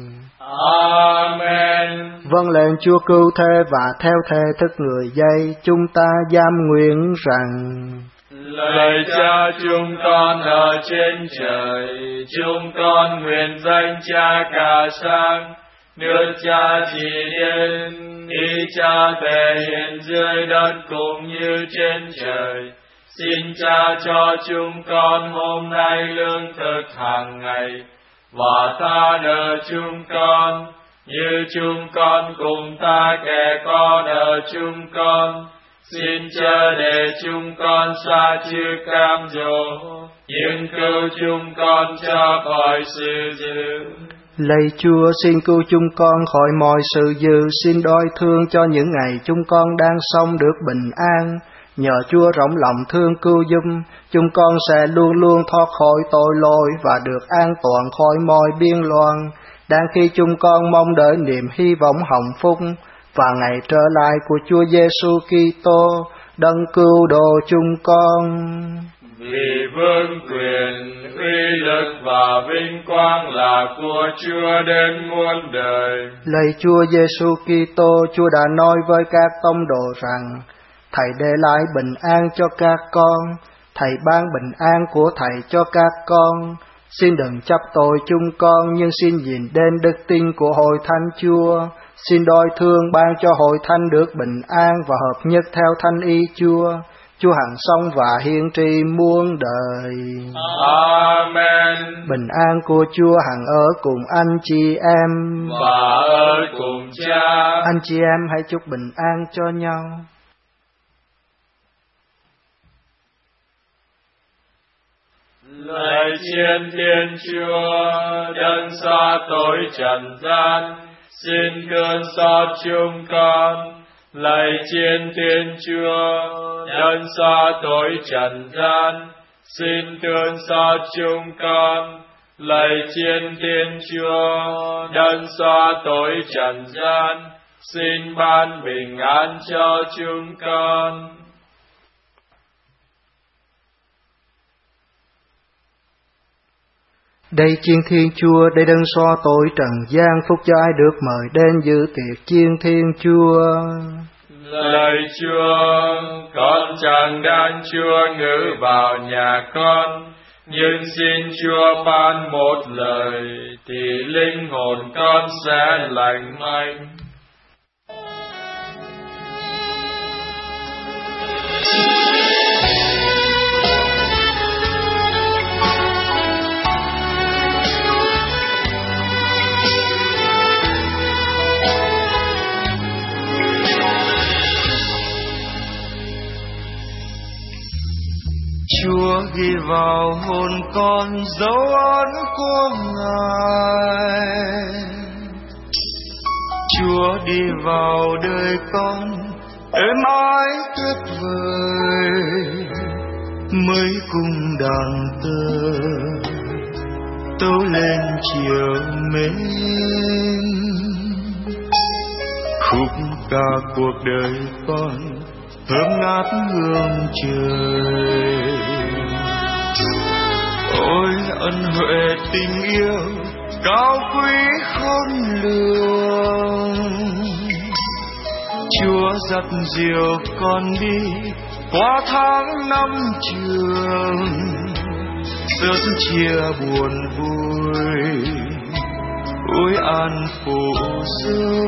Amen. Vâng lệnh Chúa cứu thế và theo thế thức người dây, chúng ta giam nguyện rằng: Lạy Cha chúng con ở trên trời, chúng con nguyện danh Cha cả sáng, nước Cha chỉ đến, ý Cha thể hiện dưới đất cũng như trên trời. Xin Cha cho chúng con hôm nay lương thực hàng ngày, và tha nợ chúng con, như chúng con cùng tha kẻ có nợ chúng con. Xin chớ để chúng con sa chư cam dỗ, nhưng cứu chúng con cho khỏi sự dữ. Lạy Chúa, xin cứu chúng con khỏi mọi sự dữ, xin đói thương cho những ngày chúng con đang sống được bình an. Nhờ Chúa rộng lòng thương cứu giúp, chúng con sẽ luôn luôn thoát khỏi tội lỗi và được an toàn khỏi mọi biên loạn, đang khi chúng con mong đợi niềm hy vọng hồng phúc và ngày trở lại của Chúa Giêsu Kitô, đấng cứu độ chúng con. Vì vương quyền, uy lực và vinh quang là của Chúa đến muôn đời. Lạy Chúa Giêsu Kitô, Chúa đã nói với các tông đồ rằng: Thầy để lại bình an cho các con, Thầy ban bình an của Thầy cho các con. Xin đừng chấp tội chúng con, nhưng xin nhìn đến đức tin của hội thánh Chúa. Xin đói thương ban cho hội thánh được bình an và hợp nhất theo thánh ý Chúa. Chúa hằng sống và hiển trị muôn đời. Amen. Bình an của Chúa hằng ở cùng anh chị em và ở cùng Cha. Anh chị em hãy chúc bình an cho nhau. Lạy Thiên Thiên Chúa, đấng xóa tội trần gian, xin thương xót chúng con. Lạy Thiên Thiên Chúa, đấng xóa tội trần gian, xin thương xót chúng con. Lạy Thiên Thiên Chúa, đấng xóa tội trần gian, xin ban bình an cho chúng con. Đây chiên Thiên Chúa, đây đấng xóa tội trần gian, phúc cho ai được mời đến dự tiệc chiên Thiên Chúa. Lạy Chúa, con chẳng đáng Chúa ngự vào nhà con, nhưng xin Chúa ban một lời, thì linh hồn con sẽ lành mạnh. Chúa ghi vào hồn con dấu ấn của Ngài. Chúa đi vào đời con êm ái tuyệt vời, mới cùng đàn tơ tấu lên chiều mến. Khúc ca cuộc đời con thơm ngát hương trời. Ôi ân huệ tình yêu cao quý khôn lường, Chúa dắt dìu con đi qua tháng năm trường, sớm chia buồn vui, ôi an phụ giúp.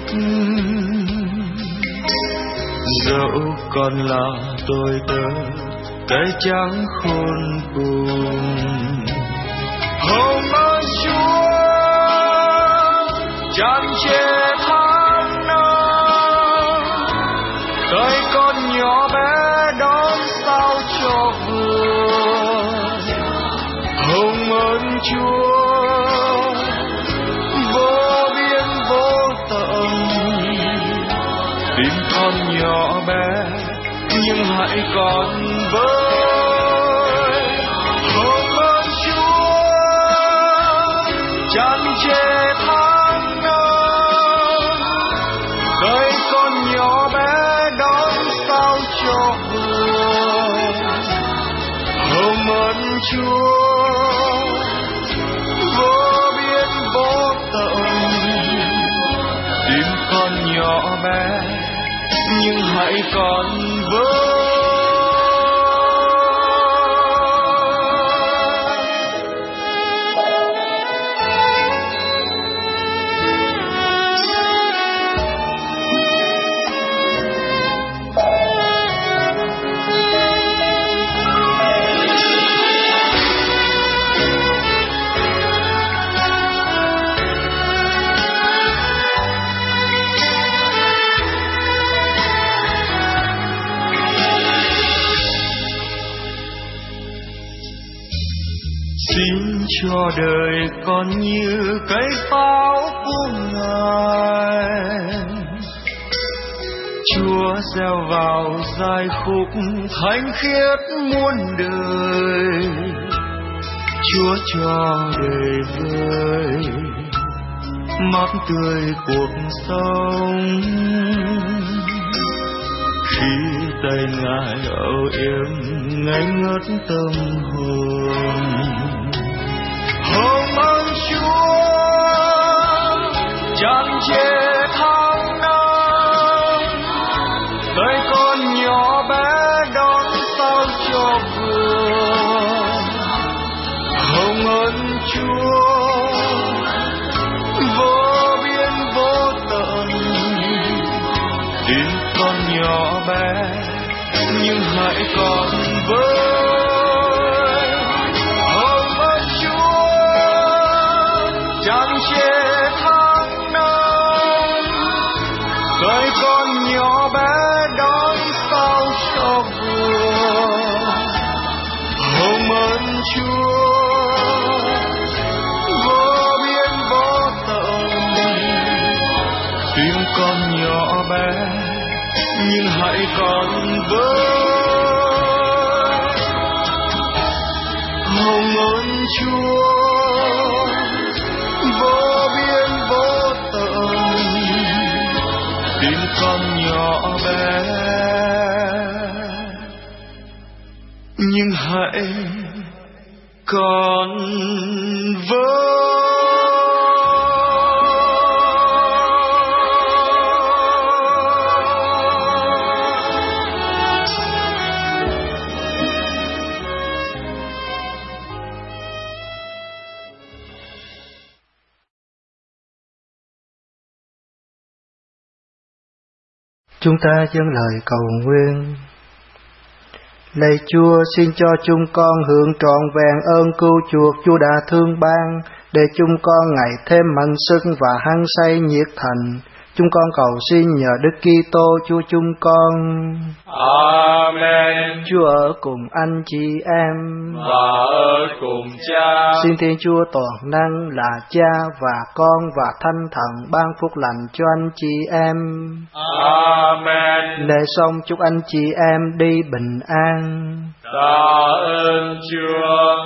Dẫu còn là tôi tớ cái trắng khôn cùng, hồng ơn Chúa tràn trề tháng năm, tới con nhỏ bé đón sao cho vừa. Hồng ơn Chúa vô biên vô tận, tim con nhỏ bé nhưng hãy còn với. Hồng ơn Chúa chê tháng năm, đời con nhỏ bé đón sao cho vừa hồng ân Chúa vô biên vô tận. Tim con nhỏ bé nhưng hãy còn với cho đời con như cây pháo của Ngài. Chúa gieo vào giai khúc thánh khiết muôn đời. Chúa cho đời vơi mát tươi cuộc sống. Khi tay Ngài âu yếm ngây ngất tâm hồn. Hồng ân Chúa chẳng chê tháng năm, đời con nhỏ bé đón sao cho vừa. Hồng ân Chúa vô biên vô tận. Tim con nhỏ bé nhưng hãy còn với chẳng chê tháng năm, đời con nhỏ bé đón sao cho vừa. Hồng ân Chúa vô biên vô tận. Tim con nhỏ bé nhưng hãy còn với hồng ân Chúa vô biên vô tận. Tim con nhỏ bé nhưng hãy còn với Chúng ta dâng lời cầu nguyện. Lạy Chúa, xin cho chúng con hưởng trọn vẹn ơn cứu chuộc Chúa đã thương ban, để chúng con ngày thêm mạnh sức và hăng say nhiệt thành. Chúng con cầu xin nhờ Đức Kitô Chúa chúng con. Amen. Chúa ở cùng anh chị em và ở cùng Cha. Xin Thiên Chúa toàn năng là Cha và Con và Thánh Thần ban phúc lành cho anh chị em. Amen. Lễ xong chúc anh chị em đi bình an. Tạ ơn Chúa.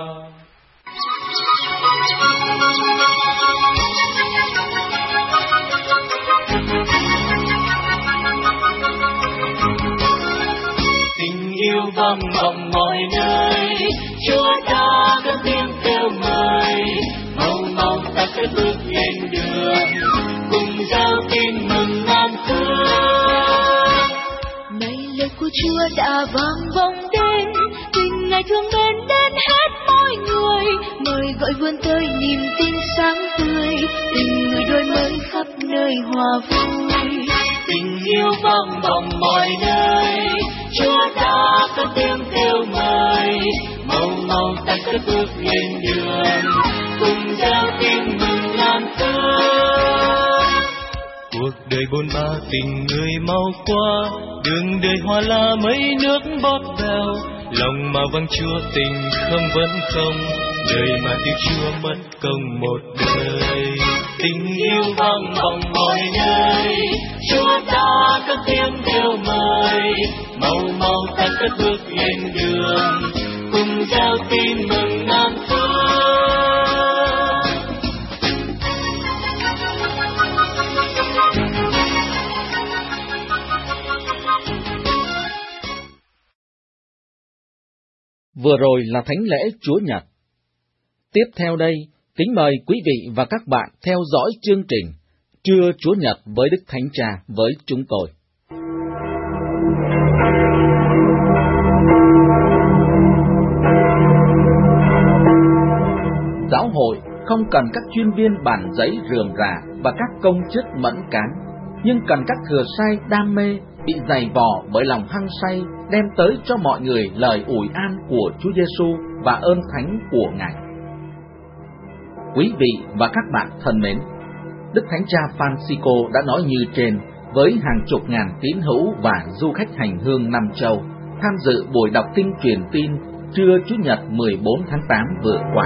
Tình yêu vang vọng mọi nơi, Chúa đã cất tiếng kêu mời, mau mau ta sẽ bước lên đường, cùng giao tin mừng an thương. Này lời của Chúa đã vang vọng đến, tình Ngài thương mến đến hết mọi người, mời gọi vươn tới niềm tin sáng tươi, tình người đôi mới khắp nơi hòa vui. Tình yêu vang vọng mọi nơi, Chúa đã cất tiếng kêu mời, mau mau ta sẽ bước lên đường, cùng giao tin mừng an thương. Cuộc đời bôn ba tình người mau qua, đường đời hoa la mấy nước bóp bèo, lòng mà vâng Chúa tình không vẫn không, đời mà tiếc Chúa mất công một đời. Tình yêu vang vọng mọi nơi, Chúa đã cất tiếng kêu mời, mau mau ta cất bước lên đường, cùng giao tin mừng an thương. Vừa rồi là thánh lễ Chúa Nhật. Tiếp theo đây, kính mời quý vị và các bạn theo dõi chương trình Trưa Chúa Nhật với Đức Thánh Cha với chúng tôi. Giáo hội không cần các chuyên viên bản giấy rườm rà và các công chức mẫn cán, nhưng cần các thừa sai đam mê, bị dày vò bởi lòng hăng say, đem tới cho mọi người lời ủi an của Chúa Giêsu và ơn thánh của Ngài. Quý vị và các bạn thân mến, Đức Thánh Cha Francisco đã nói như trên với hàng chục ngàn tín hữu và du khách hành hương năm châu tham dự buổi đọc kinh truyền tin trưa Chủ nhật mười bốn tháng tám vừa qua.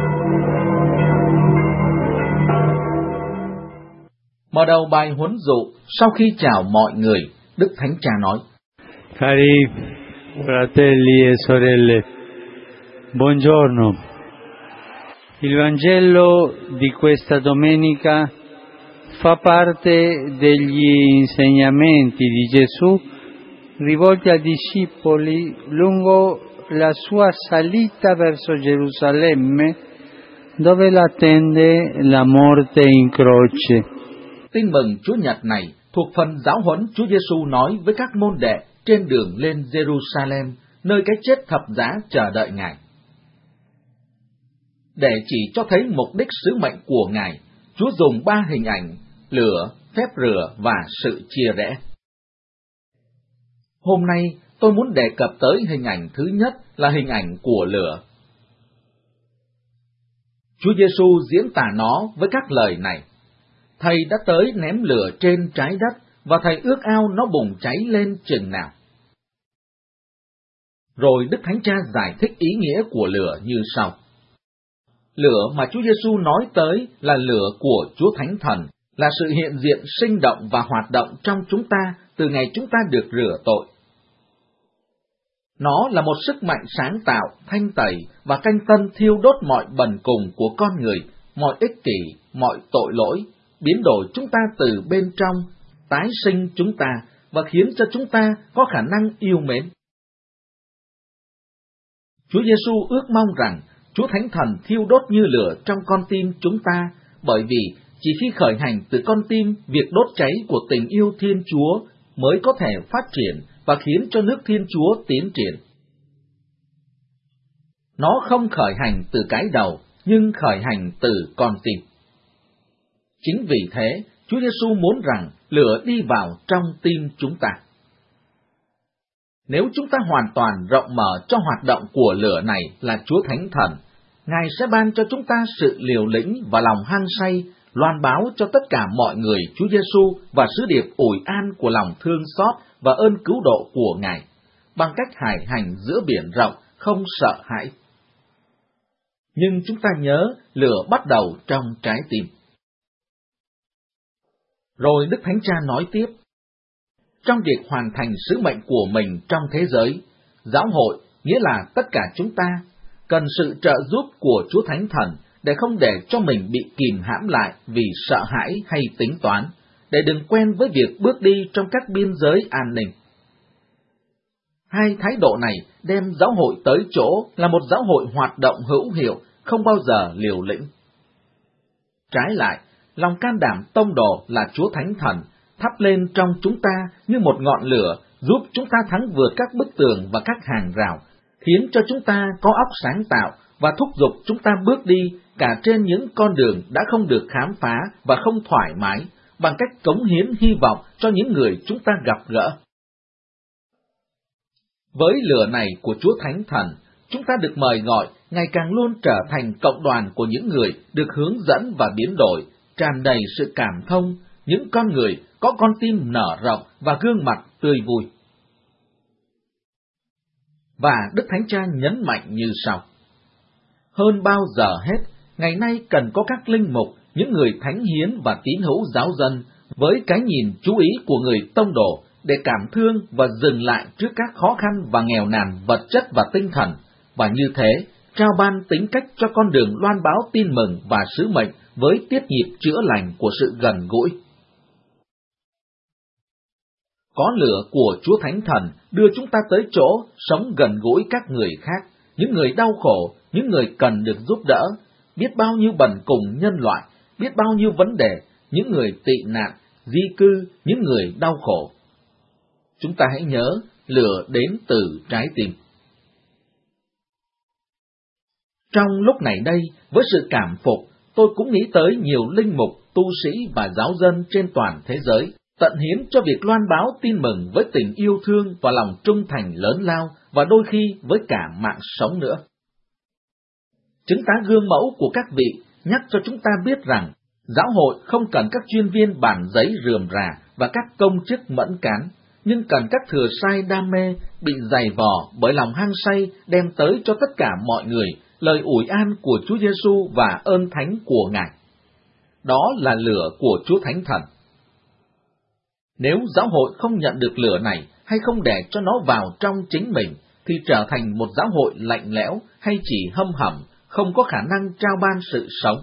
Mở đầu bài huấn dụ, sau khi chào mọi người, Đức Thánh Cha nói: Cari fratelli e sorelle, buongiorno. Il Vangelo di questa domenica fa parte degli insegnamenti di Gesù rivolti ai discepoli lungo la sua salita verso Gerusalemme, dove l'attende la morte in croce. Tin mừng Chúa Nhật này thuộc phần giáo huấn Chúa Giêsu nói với các môn đệ trên đường lên Jerusalem, nơi cái chết thập giá chờ đợi Ngài. Để chỉ cho thấy mục đích sứ mệnh của Ngài, Chúa dùng ba hình ảnh: lửa, phép rửa và sự chia rẽ. Hôm nay tôi muốn đề cập tới hình ảnh thứ nhất là hình ảnh của lửa. Chúa Giêsu diễn tả nó với các lời này: Thầy đã tới ném lửa trên trái đất, và Thầy ước ao nó bùng cháy lên chừng nào. Rồi Đức Thánh Cha giải thích ý nghĩa của lửa như sau. Lửa mà Chúa Giêsu nói tới là lửa của Chúa Thánh Thần, là sự hiện diện sinh động và hoạt động trong chúng ta từ ngày chúng ta được rửa tội. Nó là một sức mạnh sáng tạo, thanh tẩy và canh tân thiêu đốt mọi bần cùng của con người, mọi ích kỷ, mọi tội lỗi, biến đổi chúng ta từ bên trong, tái sinh chúng ta và khiến cho chúng ta có khả năng yêu mến. Chúa Giêsu ước mong rằng Chúa Thánh Thần thiêu đốt như lửa trong con tim chúng ta, bởi vì chỉ khi khởi hành từ con tim, việc đốt cháy của tình yêu Thiên Chúa mới có thể phát triển và khiến cho nước Thiên Chúa tiến triển. Nó không khởi hành từ cái đầu, nhưng khởi hành từ con tim. Chính vì thế, Chúa Giêsu muốn rằng lửa đi vào trong tim chúng ta. Nếu chúng ta hoàn toàn rộng mở cho hoạt động của lửa này là Chúa Thánh Thần, Ngài sẽ ban cho chúng ta sự liều lĩnh và lòng hăng say, loan báo cho tất cả mọi người Chúa Giêsu và sứ điệp ủi an của lòng thương xót và ơn cứu độ của Ngài, bằng cách hải hành giữa biển rộng, không sợ hãi. Nhưng chúng ta nhớ, lửa bắt đầu trong trái tim. Rồi Đức Thánh Cha nói tiếp, trong việc hoàn thành sứ mệnh của mình trong thế giới, giáo hội, nghĩa là tất cả chúng ta, cần sự trợ giúp của Chúa Thánh Thần để không để cho mình bị kìm hãm lại vì sợ hãi hay tính toán, để đừng quen với việc bước đi trong các biên giới an ninh. Hai thái độ này đem giáo hội tới chỗ là một giáo hội hoạt động hữu hiệu, không bao giờ liều lĩnh. Trái lại, lòng can đảm tông đồ là Chúa Thánh Thần thắp lên trong chúng ta như một ngọn lửa, giúp chúng ta thắng vượt các bức tường và các hàng rào, khiến cho chúng ta có óc sáng tạo và thúc giục chúng ta bước đi cả trên những con đường đã không được khám phá và không thoải mái, bằng cách cống hiến hy vọng cho những người chúng ta gặp gỡ. Với lửa này của Chúa Thánh Thần, chúng ta được mời gọi ngày càng luôn trở thành cộng đoàn của những người được hướng dẫn và biến đổi, tràn đầy sự cảm thông, những con người có con tim nở rộng và gương mặt tươi vui. Và Đức Thánh Cha nhấn mạnh như sau. Hơn bao giờ hết, ngày nay cần có các linh mục, những người thánh hiến và tín hữu giáo dân, với cái nhìn chú ý của người tông đồ, để cảm thương và dừng lại trước các khó khăn và nghèo nàn vật chất và tinh thần, và như thế, trao ban tính cách cho con đường loan báo tin mừng và sứ mệnh với tiết nhịp chữa lành của sự gần gũi. Có lửa của Chúa Thánh Thần đưa chúng ta tới chỗ sống gần gũi các người khác, những người đau khổ, những người cần được giúp đỡ, biết bao nhiêu bần cùng nhân loại, biết bao nhiêu vấn đề, những người tị nạn, di cư, những người đau khổ. Chúng ta hãy nhớ, lửa đến từ trái tim. Trong lúc này đây, với sự cảm phục, tôi cũng nghĩ tới nhiều linh mục, tu sĩ và giáo dân trên toàn thế giới, tận hiến cho việc loan báo tin mừng với tình yêu thương và lòng trung thành lớn lao, và đôi khi với cả mạng sống nữa. Chứng tá gương mẫu của các vị nhắc cho chúng ta biết rằng, giáo hội không cần các chuyên viên bản giấy rườm rà và các công chức mẫn cán, nhưng cần các thừa sai đam mê, bị dày vò bởi lòng hăng say đem tới cho tất cả mọi người lời ủi an của Chúa Giêsu và ơn thánh của Ngài. Đó là lửa của Chúa Thánh Thần. Nếu giáo hội không nhận được lửa này hay không để cho nó vào trong chính mình, thì trở thành một giáo hội lạnh lẽo hay chỉ hâm hẩm, không có khả năng trao ban sự sống.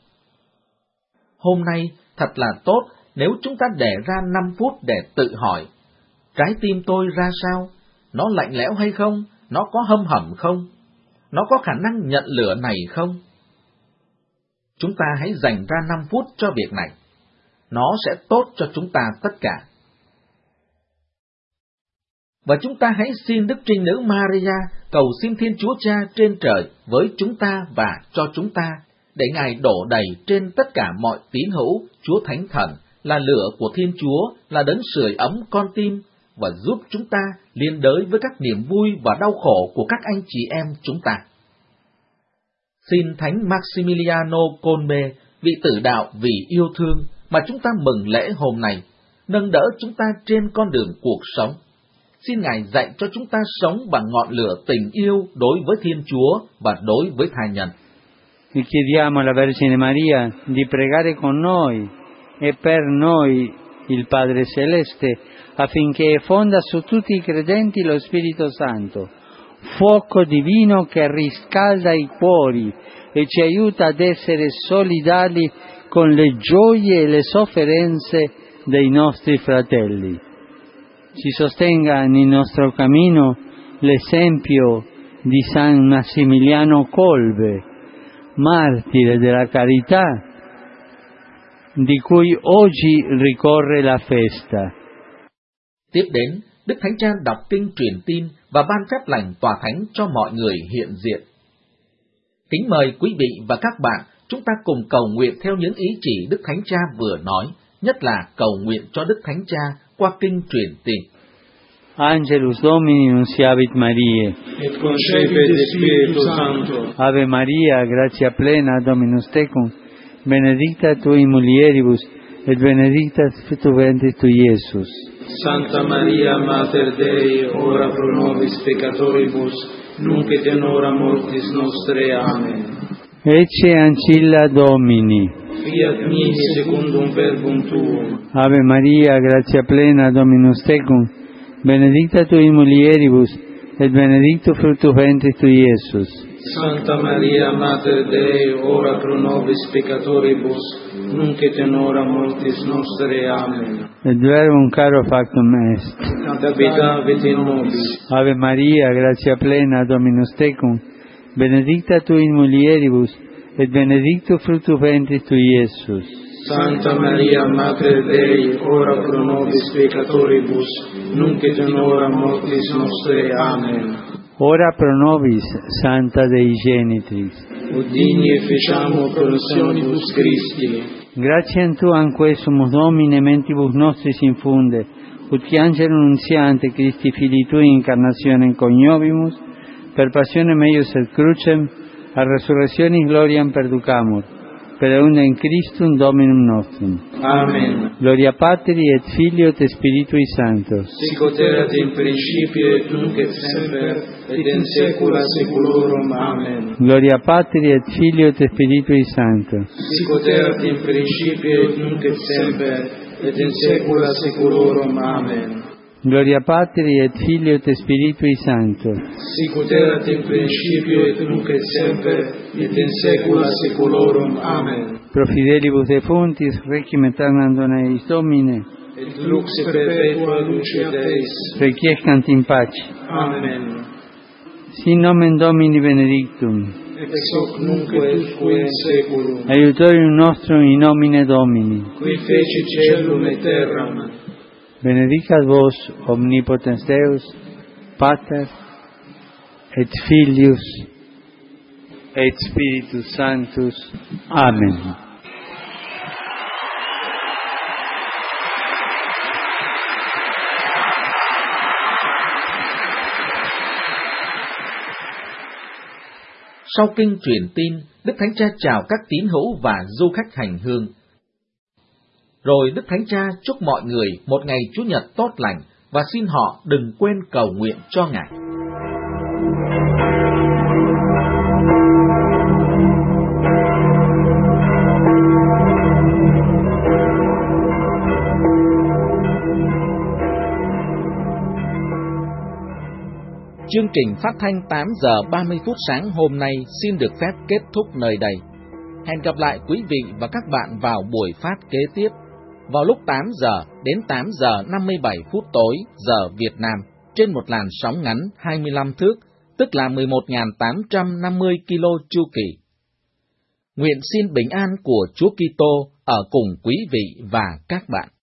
Hôm nay thật là tốt nếu chúng ta để ra năm phút để tự hỏi, trái tim tôi ra sao? Nó lạnh lẽo hay không? Nó có hâm hẩm không? Nó có khả năng nhận lửa này không? Chúng ta hãy dành ra năm phút cho việc này. Nó sẽ tốt cho chúng ta tất cả. Và chúng ta hãy xin Đức Trinh Nữ Maria cầu xin Thiên Chúa Cha trên trời với chúng ta và cho chúng ta, để Ngài đổ đầy trên tất cả mọi tín hữu Chúa Thánh Thần, là lửa của Thiên Chúa, là đấng sưởi ấm con tim, và giúp chúng ta liên đới với các niềm vui và đau khổ của các anh chị em chúng ta. Xin Thánh Maximiliano Kolbe, vị tử đạo vì yêu thương mà chúng ta mừng lễ hôm nay, nâng đỡ chúng ta trên con đường cuộc sống. Xin Ngài dạy cho chúng ta sống bằng ngọn lửa tình yêu đối với Thiên Chúa và đối với tha nhân. E chiediamo alla Vergine Maria di pregare con noi e per noi il Padre Celeste affinché fonda su tutti i credenti lo Spirito Santo, fuoco divino che riscalda i cuori e ci aiuta ad essere solidali con le gioie e le sofferenze dei nostri fratelli. Ci sostenga nel nostro cammino l'esempio di San Massimiliano Kolbe, martire della carità, di cui oggi ricorre la festa. Tiếp đến, Đức Thánh Cha đọc kinh truyền tin và ban phép lành tòa thánh cho mọi người hiện diện. Kính mời quý vị và các bạn, chúng ta cùng cầu nguyện theo những ý chỉ Đức Thánh Cha vừa nói, nhất là cầu nguyện cho Đức Thánh Cha qua kinh truyền tin. Angelus Domini nunciavit Mariae, et concepit Spiritus Sancto. Ave Maria, gratia plena, Dominus tecum, benedicta tui mulieribus, et benedictus fructus ventris tui, Iesus. Santa Maria, Mater Dei, ora pro nobis peccatoribus, nunc et in hora mortis nostrae. Amen. Ecce ancilla Domini. Fiat mi secundum verbum tuum. Ave Maria, gratia plena, Dominus tecum, benedicta tui mulieribus, et benedictus fructus ventris tui, Iesus. Santa Maria, Mater Dei, ora pro nobis peccatoribus, nunc et in hora mortis nostrae. Amen. Et verbum caro factum est. Habitavit in nobis. Ave Maria, gratia plena, Dominus tecum, benedicta tui in mulieribus, et benedictus fructus ventris tui, Iesus. Santa Maria, Mater Dei, ora pro nobis peccatoribus, nunc et in hora mortis nostrae. Amen. Ora pro nobis, Santa Dei Genitris. Udini e ficiamo promissionibus Christi. Gratiam Tuam quae sumus Domine mentibus nostris infunde, ut qui angelo nuntiante Christi Filii Tui incarnationem coniovimus, per passionem eius et crucem, a resurrectionis gloriam perducamur, per eundem Christum Dominum nostrum. Amen. Gloria Patri et Filio et Spiritui Sancto. Sic ut erat in principio et nunc et semper, et in saecula saeculorum. Amen. Gloria Patri et Filio et Spiritui Sancto. Sic ut erat in principio et nunc et semper, et in saecula saeculorum. Amen. Gloria Patri et Filio et Spiritui Sancto. Sic ut erat in principio et nunc et semper, et in saecula saeculorum. Amen. Pro fidelibus defunctis, requiem aeternam dona eis Domine, Et lux perpetua luce Deis. requiescant in pace. Amen. Sin nomen Domini benedictum. Ex hoc nunc et usque in saeculum. Aiutorium nostrum in nomine Domini. Qui feci caelum et terram. Benedicat vos omnipotens Deus, Pater et Filius et Spiritus Sanctus. Amen. Sau kinh truyền tin, Đức Thánh Cha chào các tín hữu và du khách hành hương. Rồi Đức Thánh Cha chúc mọi người một ngày Chủ nhật tốt lành và xin họ đừng quên cầu nguyện cho Ngài. Chương trình phát thanh tám giờ ba mươi phút sáng hôm nay xin được phép kết thúc nơi đây. Hẹn gặp lại quý vị và các bạn vào buổi phát kế tiếp, vào lúc tám giờ đến tám giờ năm mươi bảy phút tối giờ Việt Nam, trên một làn sóng ngắn hai mươi lăm thước, tức là mười một nghìn tám trăm năm mươi ki lô chu kỳ. Nguyện xin bình an của Chúa Kitô ở cùng quý vị và các bạn.